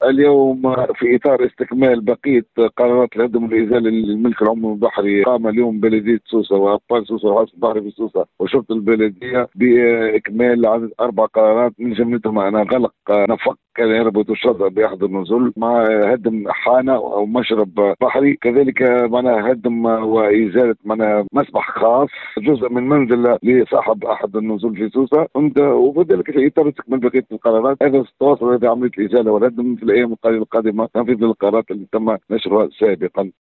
اليوم في إطار استكمال بقية قرارات الهدم والإزالة للملك العمومي البحري، قام اليوم بلدية سوسة وأبطال سوسة والحرس البحري في سوسة وشرطة البلدية بإكمال عدد 4 قرارات، من جملتهم أنا غلق نفق كان يربط الشاطئ بأحد النزل، مع هدم حانة أو مشرب بحري، كذلك معناها هدم وإزالة معناها مسبح خاص، جزء من منزل لصاحب أحد النزل في سوسة، وذلك في إطار استكمال بقية القرارات. هذا تواصل هذه عملية الإزالة والهدم في الأيام القليلة القادمة تنفيذ للقرارات اللي تم نشرها سابقا.